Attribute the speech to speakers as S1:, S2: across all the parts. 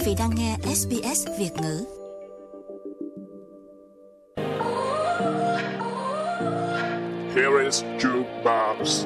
S1: vị đang nghe SBS Việt ngữ.
S2: Here is Jukebox.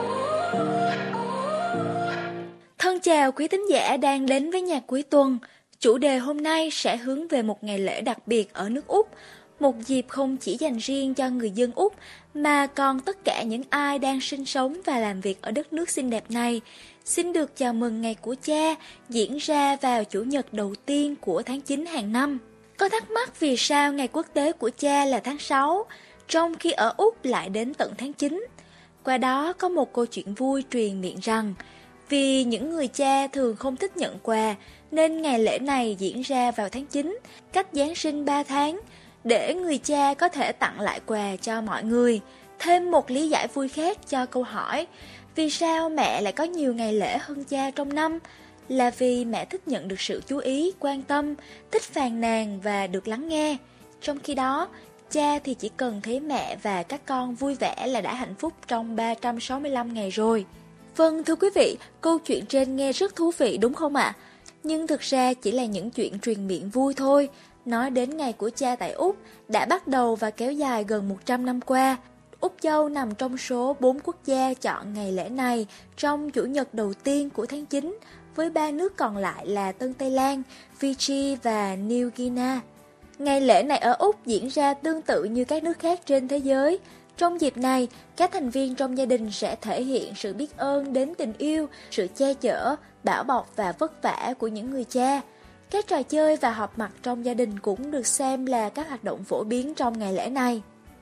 S3: Thân chào quý thính giả đang đến với nhạc cuối tuần. Chủ đề hôm nay sẽ hướng về một ngày lễ đặc biệt ở nước Úc, một dịp không chỉ dành riêng cho người dân Úc mà còn tất cả những ai đang sinh sống và làm việc ở đất nước xinh đẹp này. Xin được chào mừng Ngày của Cha diễn ra vào Chủ nhật đầu tiên của tháng 9 hàng năm. Có thắc mắc vì sao Ngày Quốc tế của Cha là tháng 6, trong khi ở Úc lại đến tận tháng 9? Qua đó có một câu chuyện vui truyền miệng rằng vì những người cha thường không thích nhận quà nên ngày lễ này diễn ra vào tháng 9, cách Giáng sinh 3 tháng, để người cha có thể tặng lại quà cho mọi người. Thêm một lý giải vui khác cho câu hỏi vì sao mẹ lại có nhiều ngày lễ hơn cha trong năm là vì mẹ thích nhận được sự chú ý, quan tâm, thích phàn nàn và được lắng nghe. Trong khi đó, cha thì chỉ cần thấy mẹ và các con vui vẻ là đã hạnh phúc trong 365 ngày rồi. Vâng, thưa quý vị, câu chuyện trên nghe rất thú vị đúng không ạ? Nhưng thực ra chỉ là những chuyện truyền miệng vui thôi. Nói đến Ngày của Cha tại Úc đã bắt đầu và kéo dài gần 100 năm qua. Úc Châu nằm trong số 4 quốc gia chọn ngày lễ này trong Chủ nhật đầu tiên của tháng 9, với 3 nước còn lại là Tân Tây Lan, Fiji và New Guinea. Ngày lễ này ở Úc diễn ra tương tự như các nước khác trên thế giới. Trong dịp này, các thành viên trong gia đình sẽ thể hiện sự biết ơn đến tình yêu, sự che chở, bảo bọc và vất vả của những người cha. Các trò chơi và họp mặt trong gia đình cũng được xem là các hoạt động phổ biến trong ngày lễ này.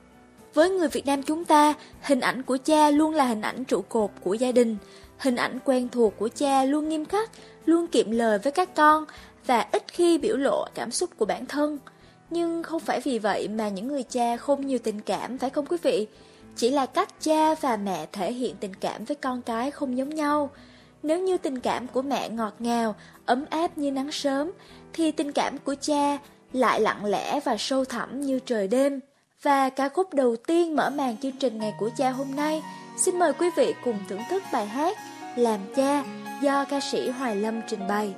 S3: Với người Việt Nam chúng ta, hình ảnh của cha luôn là hình ảnh trụ cột của gia đình. Hình ảnh quen thuộc của cha luôn nghiêm khắc, luôn kiệm lời với các con và ít khi biểu lộ cảm xúc của bản thân. Nhưng không phải vì vậy mà những người cha không nhiều tình cảm, phải không quý vị? Chỉ là cách cha và mẹ thể hiện tình cảm với con cái không giống nhau. Nếu như tình cảm của mẹ ngọt ngào, ấm áp như nắng sớm, thì tình cảm của cha lại lặng lẽ và sâu thẳm như trời đêm. Và ca khúc đầu tiên mở màn chương trình Ngày của Cha hôm nay, xin mời quý vị cùng thưởng thức bài hát Làm Cha do ca sĩ Hoài Lâm trình bày.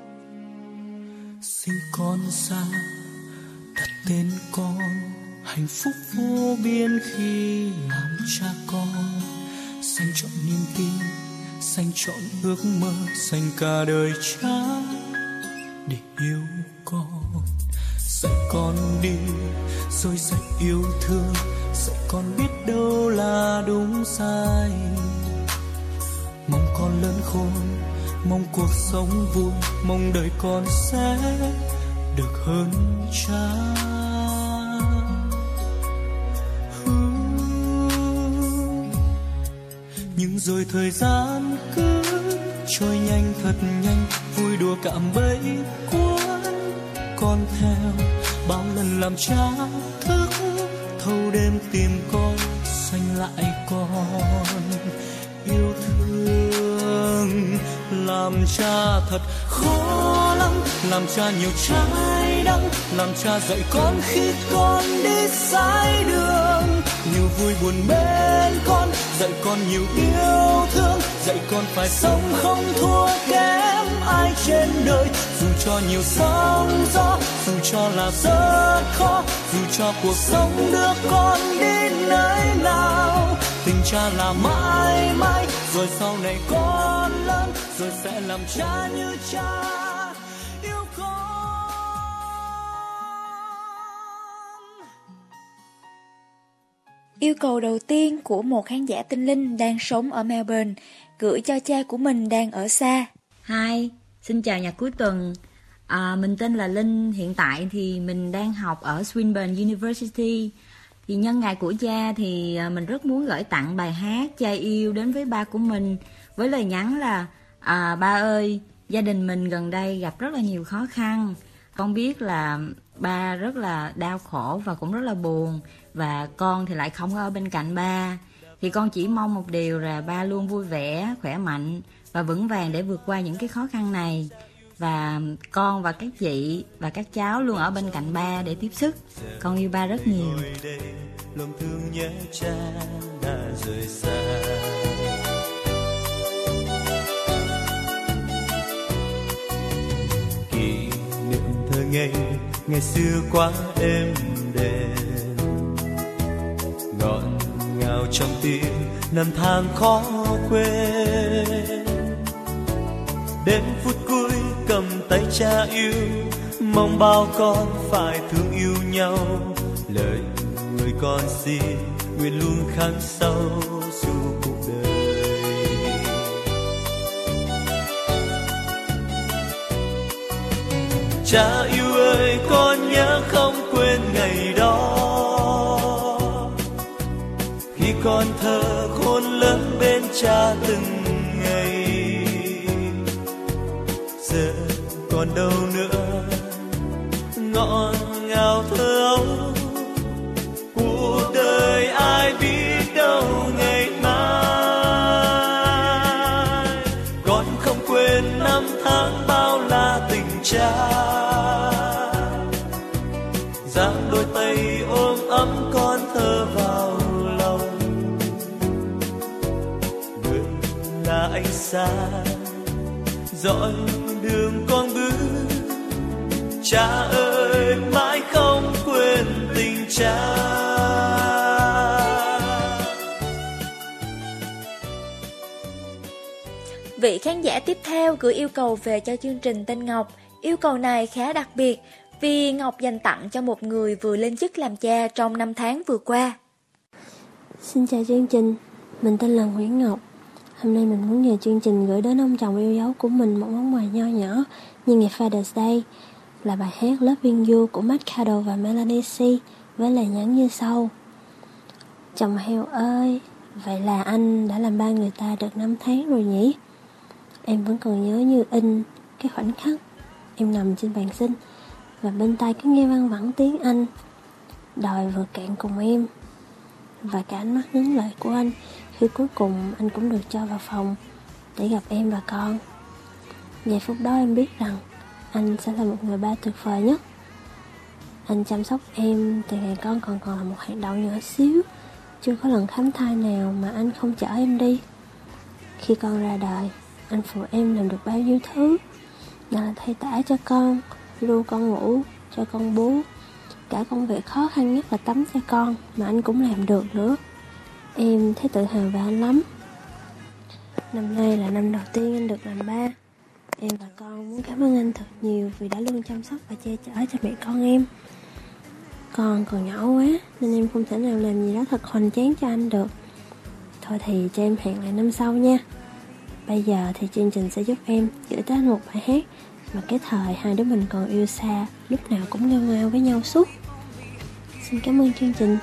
S4: Sinh con ra, đặt tên con, hạnh phúc vô biên khi làm cha con. Dành trọn niềm tin, dành trọn ước mơ, dành cả đời cha để yêu con. Dạy con đi, rồi dạy yêu thương, dạy con biết đâu là đúng sai. Mong con lớn khôn, mong cuộc sống vui, mong đời con sẽ được hơn cha. Nhưng rồi thời gian cứ trôi nhanh thật nhanh, vui đùa cạm bẫy cuốn con theo. Bao lần làm cha thức thâu đêm tìm con, dành lại con yêu thương. Làm cha thật khó lắm, làm cha nhiều trái đắng, làm cha dạy con khi con đi sai đường. Nhiều vui buồn bên con, dạy con nhiều yêu thương, dạy con phải sống không thua kém ai trên đời. Dù cho nhiều sóng gió, dù cho là rất khó, dù cho cuộc sống đưa con đi nơi nào, tình cha là mãi mãi. Rồi sau này con lớn, rồi sẽ làm cha như cha yêu con.
S3: Yêu cầu đầu tiên của một khán giả tinh linh đang sống ở Melbourne gửi cho cha của mình đang ở xa.
S5: Hi, xin chào nhạc cuối tuần. Mình tên là Linh, hiện tại thì mình đang học ở Swinburne University. Thì nhân ngày của cha thì mình rất muốn gửi tặng bài hát Cha Yêu đến với ba của mình, với lời nhắn là ba ơi, gia đình mình gần đây gặp rất là nhiều khó khăn. Con biết là ba rất là đau khổ và cũng rất là buồn, và con thì lại không có ở bên cạnh ba. Thì con chỉ mong một điều là ba luôn vui vẻ, khỏe mạnh và vững vàng để vượt qua những cái khó khăn này. Và con và các chị và các cháu luôn ở bên cạnh ba để tiếp sức. Con yêu ba rất nhiều.
S4: Lòng thương nhớ cha đã rời xa. Kỷ ngày xưa quá êm đềm, ngọt ngào trong tim năm tháng khó quên. Đến phút cuối cầm tay cha yêu, mong bao con phải thương yêu nhau. Lời người con xin nguyện luôn khắc sâu suốt cuộc đời. Cha yêu ơi, con nhớ không quên ngày đó, khi con thơ khôn lớn bên cha từng ngày. Giờ còn đâu nữa ngọt ngào thơ ấu, cuộc đời ai biết đâu ngày mai. Con không quên năm tháng bao la tình cha, giang đôi tay ôm ấm con thơ vào lòng. Người là ánh sáng dõi đường con bước, cha ơi mãi không quên tình cha.
S3: Vị khán giả tiếp theo gửi yêu cầu về cho chương trình tên Ngọc. Yêu cầu này khá đặc biệt vì Ngọc dành tặng cho một người vừa lên chức làm cha trong 5 tháng vừa qua.
S6: Xin chào chương trình, mình tên là Nguyễn Ngọc. Hôm nay mình muốn nhờ chương trình gửi đến ông chồng yêu dấu của mình một món quà nho nhỏ như ngày Father's Day, là bài hát Loving You của Matt Cardle và Melanie C với lời nhắn như sau: chồng heo ơi, vậy là anh đã làm ba người ta được 5 tháng rồi nhỉ? Em vẫn còn nhớ như in cái khoảnh khắc em nằm trên bàn sinh và bên tai cứ nghe văng vẳng tiếng anh đòi vợ cạn cùng em, và cả ánh mắt ngấn lệ của anh khi cuối cùng anh cũng được cho vào phòng để gặp em và con. Giây phút đó em biết rằng anh sẽ là một người ba tuyệt vời nhất. Anh chăm sóc em từ ngày con còn là một hạt đậu nhỏ xíu, chưa có lần khám thai nào mà anh không chở em đi. Khi con ra đời, anh phụ em làm được bao nhiêu thứ, nào là thay tã cho con, ru con ngủ, cho con bú. Cả công việc khó khăn nhất là tắm cho con mà anh cũng làm được nữa. Em thấy tự hào về anh lắm. Năm nay là năm đầu tiên anh được làm ba. Em và con muốn cảm ơn anh thật nhiều vì đã luôn chăm sóc và che chở cho mẹ con em. Con còn nhỏ quá nên em không thể nào làm gì đó thật hoành tráng cho anh được. Thôi thì cho em hẹn lại năm sau nha. Bây giờ thì chương trình sẽ giúp em gửi tới anh một bài hát mà cái thời hai đứa mình còn yêu xa, lúc nào cũng nghêu ngao với nhau suốt. Xin cảm ơn chương trình.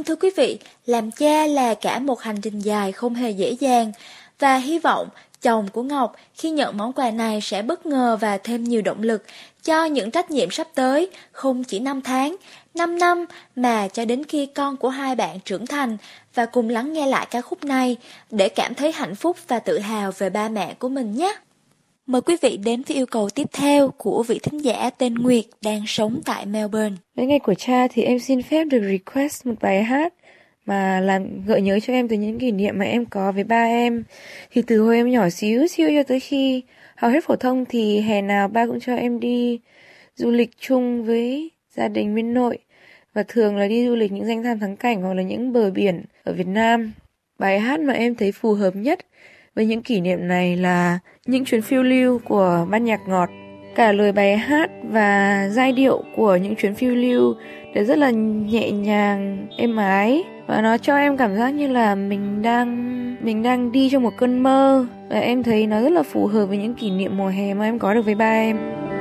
S3: Vâng, thưa quý vị, làm cha là cả một hành trình dài không hề dễ dàng, và hy vọng chồng của Ngọc khi nhận món quà này sẽ bất ngờ và thêm nhiều động lực cho những trách nhiệm sắp tới, không chỉ 5 tháng, 5 năm mà cho đến khi con của hai bạn trưởng thành, và cùng lắng nghe lại ca khúc này để cảm thấy hạnh phúc và tự hào về ba mẹ của mình nhé. Mời quý vị đến với yêu cầu tiếp theo của vị thính giả tên Nguyệt đang sống tại Melbourne.
S7: Đến ngày của cha thì em xin phép được request một bài hát mà làm gợi nhớ cho em từ những kỷ niệm mà em có với ba em. Thì từ hồi em nhỏ xíu cho tới khi học hết phổ thông thì hè nào ba cũng cho em đi du lịch chung với gia đình bên nội. Và thường là đi du lịch những danh lam thắng cảnh hoặc là những bờ biển ở Việt Nam. Bài hát mà em thấy phù hợp nhất với những kỷ niệm này là Những chuyến phiêu lưu của ban nhạc Ngọt. Cả lời bài hát và giai điệu của Những chuyến phiêu lưu đều rất là nhẹ nhàng, êm ái, và nó cho em cảm giác như là mình đang đi trong một cơn mơ. Và em thấy nó rất là phù hợp với những kỷ niệm mùa hè mà em có được với ba em.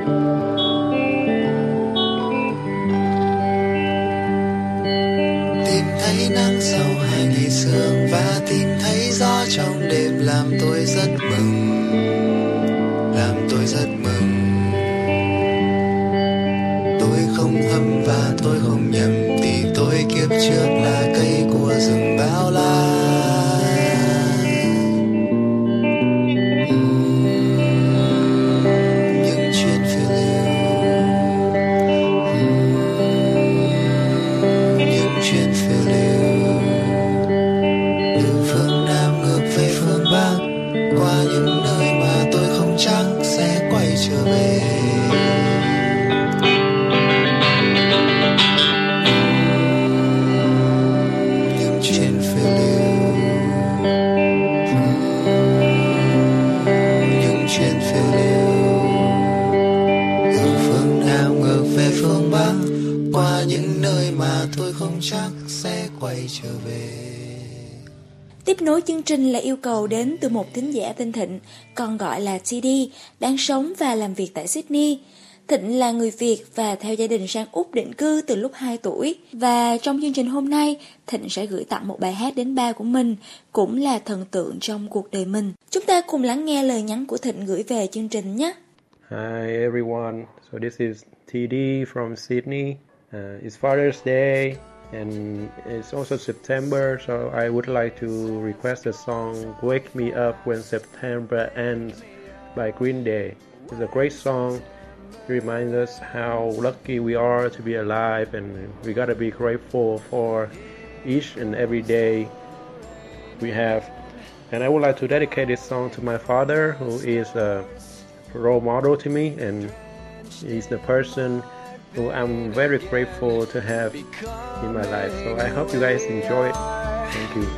S8: Tìm thấy nắng sau 2 ngày sương và tìm thấy gió trong đêm làm tôi rất mừng, Tôi không hâm và tôi không nhầm vì tôi kiếp trước là cây của rừng bao la. Những chuyến phiêu lưu, những chuyến phiêu lưu từ phương Nam ngược về phương Bắc, qua những nơi mà tôi không chắc sẽ quay trở về. Những chuyến phiêu lưu, những chuyến phiêu lưu từ phương Nam ngược về phương Bắc, qua những nơi mà tôi không chắc sẽ quay trở về.
S3: Tiếp nối chương trình là yêu cầu đến từ một thính giả tên Thịnh, còn gọi là TD, đang sống và làm việc tại Sydney. Thịnh là người Việt và theo gia đình sang Úc định cư từ lúc 2 tuổi. Và trong chương trình hôm nay, Thịnh sẽ gửi tặng một bài hát đến ba của mình, cũng là thần tượng trong cuộc đời mình. Chúng ta cùng lắng nghe lời nhắn của Thịnh gửi về chương trình nhé.
S9: Hi everyone, so this is TD from Sydney. It's Father's Day. And it's also September, so I would like to request the song Wake Me Up When September Ends by Green Day. It's a great song. It reminds us how lucky we are to be alive, and we gotta be grateful for each and every day we have. And I would like to dedicate this song to my father, who is a role model to me, and he's the person who I'm very grateful to have in my life. So I hope you guys enjoy it. Thank you.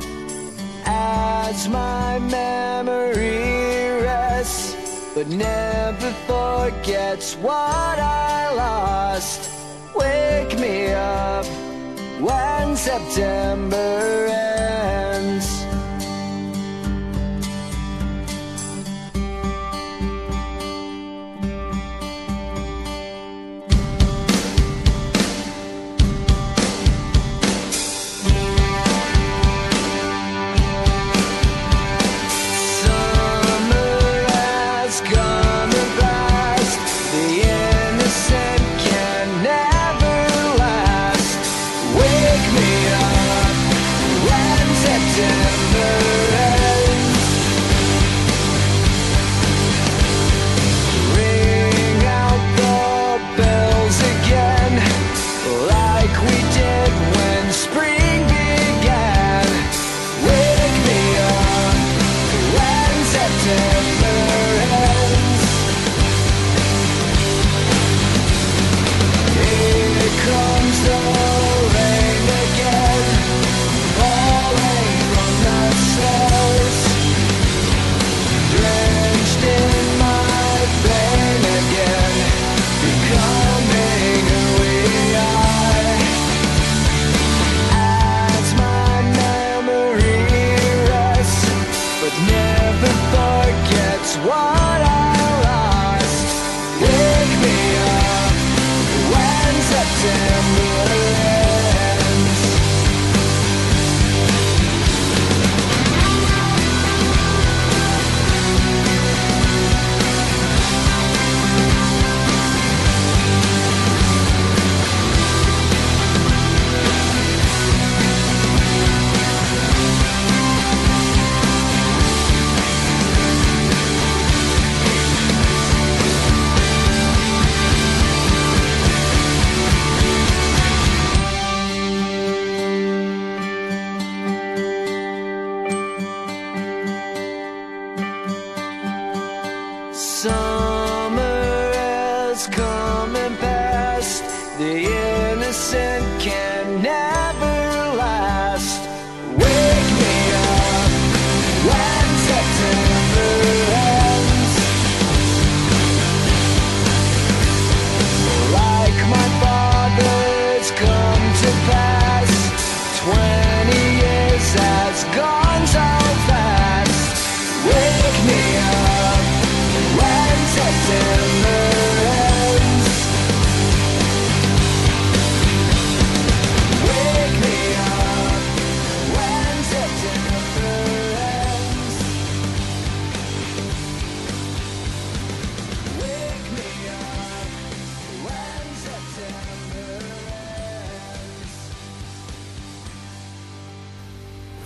S10: As my memory rests, but never forgets what I lost, wake me up when September ends. Wake me up when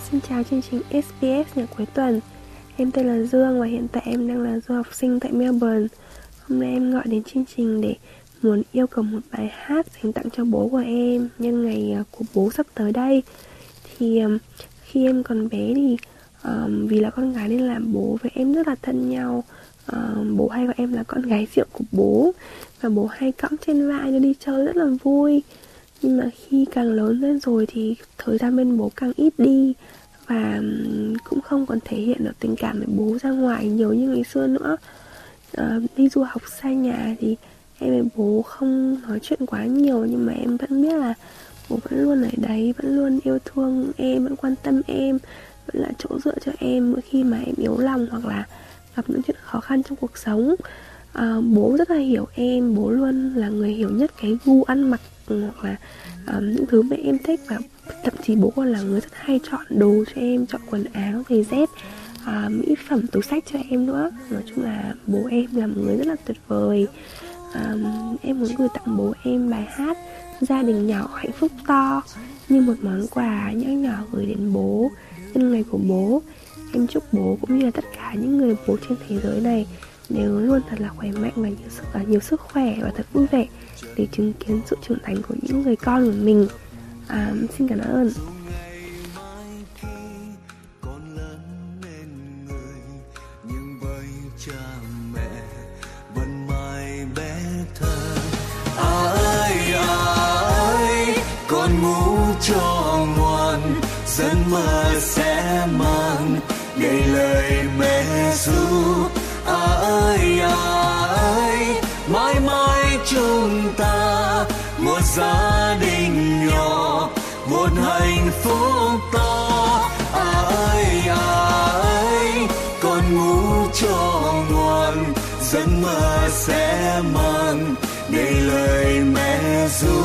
S6: Xin chào chương trình SBS nhạc cuối tuần. Em tên là Dương và hiện tại em đang là du học sinh tại Melbourne. Hôm nay em gọi đến chương trình để muốn yêu cầu một bài hát dành tặng cho bố của em nhân ngày của bố sắp tới đây. Thì khi em còn bé thì vì là con gái nên là bố với em rất là thân nhau. Bố hay gọi em là con gái rượu của bố, và bố hay cõng trên vai đi chơi rất là vui. Nhưng mà khi càng lớn lên rồi thì thời gian bên bố càng ít đi, và cũng không còn thể hiện được tình cảm với bố ra ngoài nhiều như ngày xưa nữa. Đi du học xa nhà thì em với bố không nói chuyện quá nhiều, nhưng mà em vẫn biết là bố vẫn luôn ở đấy, vẫn luôn yêu thương em, vẫn quan tâm em, vẫn là chỗ dựa cho em mỗi khi mà em yếu lòng hoặc là gặp những chuyện khó khăn trong cuộc sống. Bố rất là hiểu em, bố luôn là người hiểu nhất cái gu ăn mặc hoặc là những thứ mà em thích, và thậm chí bố còn là người rất hay chọn đồ cho em, chọn quần áo, giày dép, mỹ phẩm, túi xách cho em nữa. Nói chung là bố em là một người rất là tuyệt vời. Em muốn gửi tặng bố em bài hát Gia đình nhỏ hạnh phúc to, như một món quà nhỏ nhỏ gửi đến bố nhân ngày của bố. Em chúc bố cũng như là tất cả những người bố trên thế giới này đều luôn thật là khỏe mạnh và nhiều sức khỏe và thật vui vẻ để chứng kiến sự trưởng thành của những người con của mình. Xin cảm ơn.
S4: Con ngủ cho ngoan, giấc mơ sẽ mang đầy lời mẹ ru. Ơi, mãi mãi chúng ta một gia đình nhỏ, một hạnh phúc to. Ơi, con ngủ cho ngoan, giấc mơ sẽ mang đầy lời mẹ ru.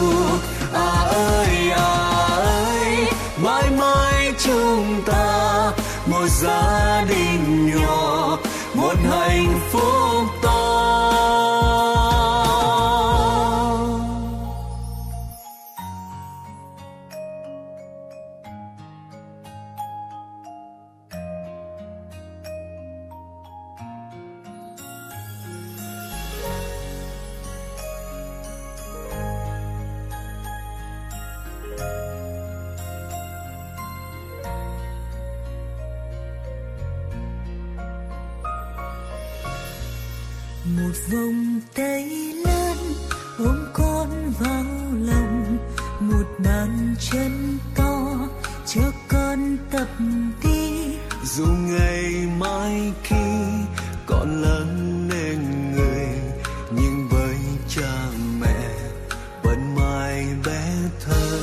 S4: Mãi mãi chúng ta một gia đình nhỏ, một hạnh phúc to.
S11: Một vòng tay lớn ôm con vào lòng, một bàn chân to cho con tập đi.
S4: Dù ngày mai khi con lớn lên người, nhưng với cha mẹ vẫn mãi bé thơ.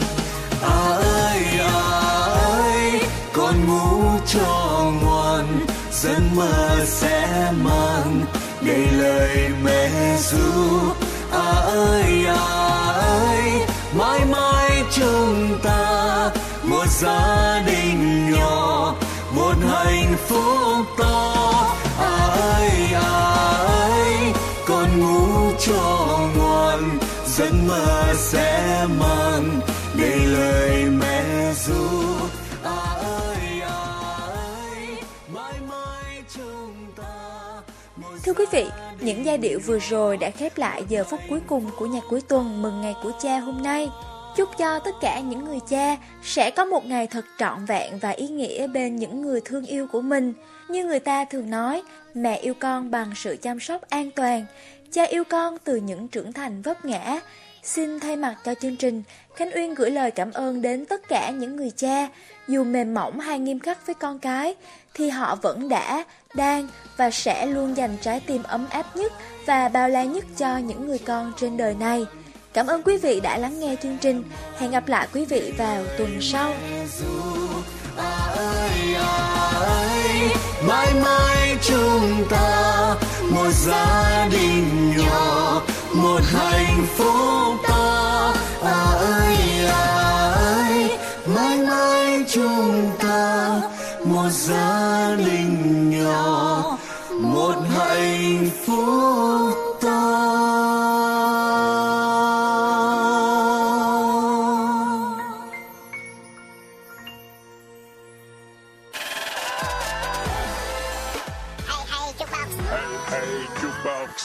S4: Con ngủ cho ngoan, giấc mơ sẽ mang đầy lời mẹ ru. Mãi mãi chúng ta một gia đình nhỏ, một hạnh phúc to. Con ngủ cho ngoan, giấc mơ sẽ mang đầy lời mẹ ru.
S3: Thưa quý vị, những giai điệu vừa rồi đã khép lại giờ phút cuối cùng của nhạc cuối tuần mừng ngày của cha hôm nay. Chúc cho tất cả những người cha sẽ có một ngày thật trọn vẹn và ý nghĩa bên những người thương yêu của mình. Như người ta thường nói, mẹ yêu con bằng sự chăm sóc an toàn, cha yêu con từ những trưởng thành vấp ngã. Xin thay mặt cho chương trình, Khánh Uyên gửi lời cảm ơn đến tất cả những người cha. Dù mềm mỏng hay nghiêm khắc với con cái, thì họ vẫn đã, đang và sẽ luôn dành trái tim ấm áp nhất và bao la nhất cho những người con trên đời này. Cảm ơn quý vị đã lắng nghe chương trình. Hẹn gặp lại quý vị vào tuần sau.
S4: Mãi mãi chúng ta một gia đình nhỏ, một hạnh phúc to. Mãi mãi chúng ta một gia đình nhỏ, một hạnh phúc to.
S2: Jukebox.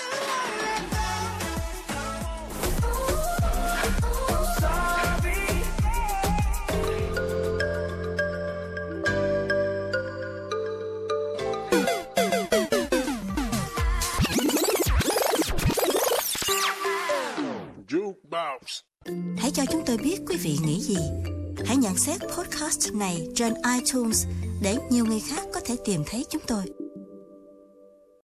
S2: Jukebox.
S1: Hãy cho chúng tôi biết quý vị nghĩ gì. Hãy nhận xét podcast này trên iTunes để nhiều người khác có thể tìm thấy chúng tôi.